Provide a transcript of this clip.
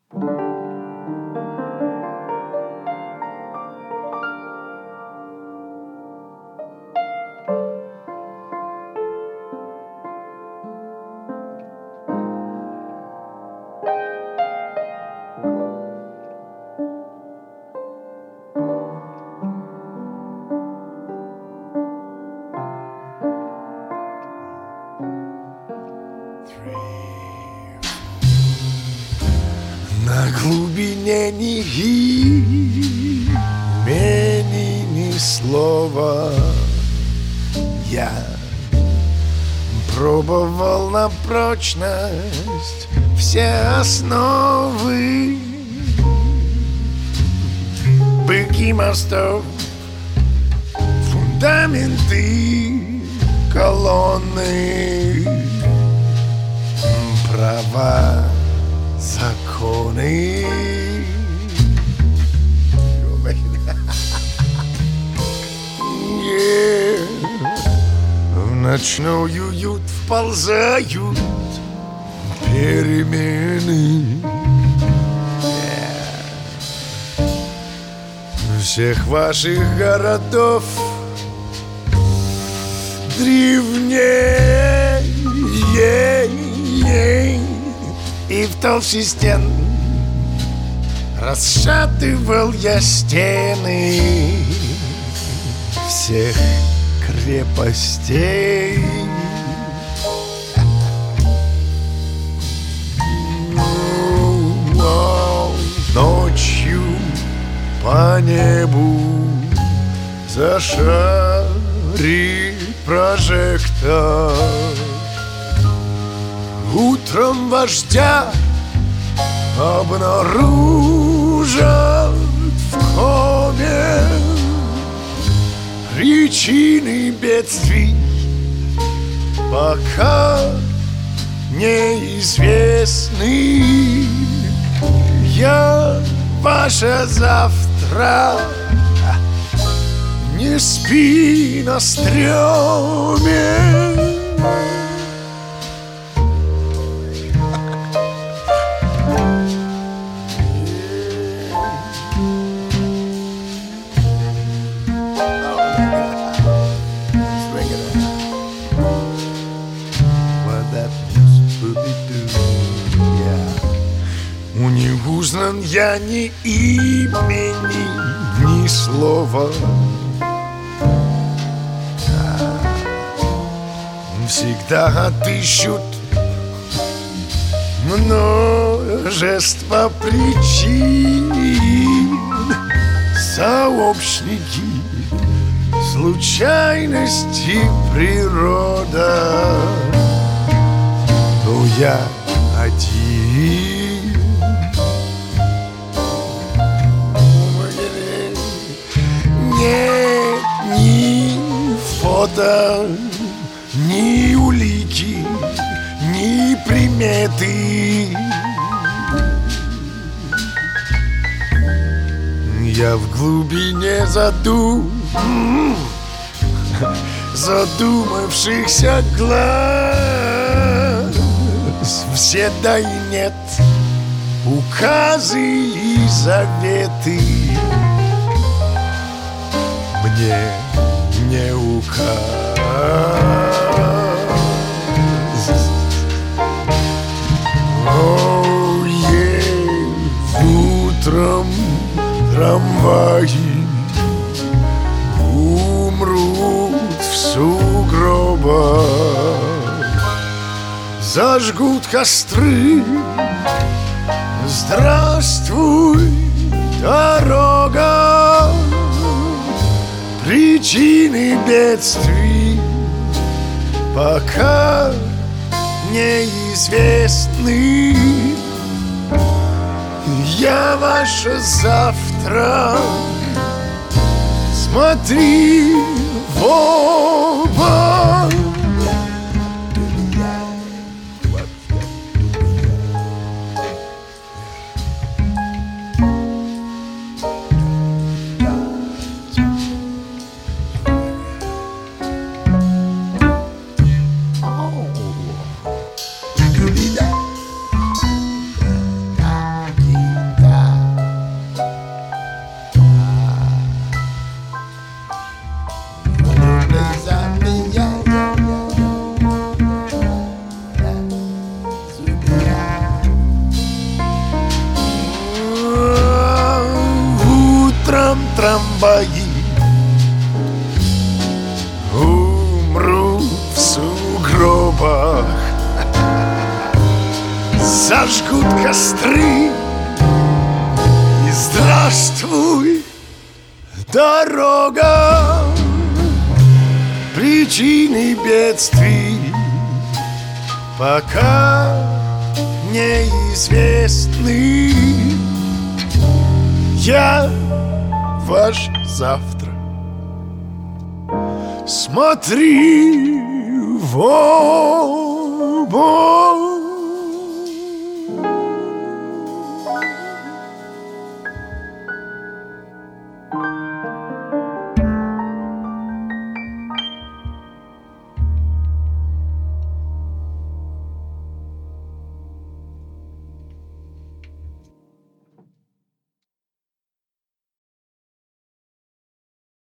На глубине ни имени, ни слова я пробовал на прочность все основы. Быки мостов, фундаменты, колонны, права, законы. В ночной уют вползают перемены. Всех ваших городов древнее, и в толще стен расшатывал я стены всех крепостей. Ночью по небу зашарит прожектор. Утром вождя обнаружат в коме причины бедствий, пока неизвестны. Я ваше завтра, не спи на стреме. Не узнан я ни имени, ни слова. Всегда отыщут множество причин, сообщники, случайности, природа. Но я один. Нет ни фото, ни улики, ни приметы. Я в глубине задумавшихся глаз, все да и нет, указы и заветы мне не указ. Утром трамваи умрут в сугробах, зажгут костры. Здравствуй, дорога, причины бедствий пока неизвестны. Я ваше завтра, смотри в оба. там трамваи. Умру в сугробах, зажгут костры, и здравствуй, дорога. Причины бедствий пока неизвестны. Я ваш завтра. Смотри в оба.